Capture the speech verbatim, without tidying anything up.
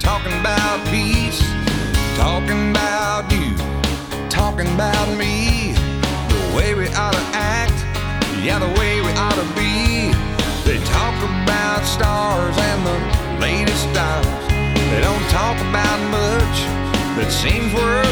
talking about peace, talking about you, talking about me, the way we ought to act, yeah, the way we ought to be. They talk about stars and the latest styles. They don't talk about much that seems worth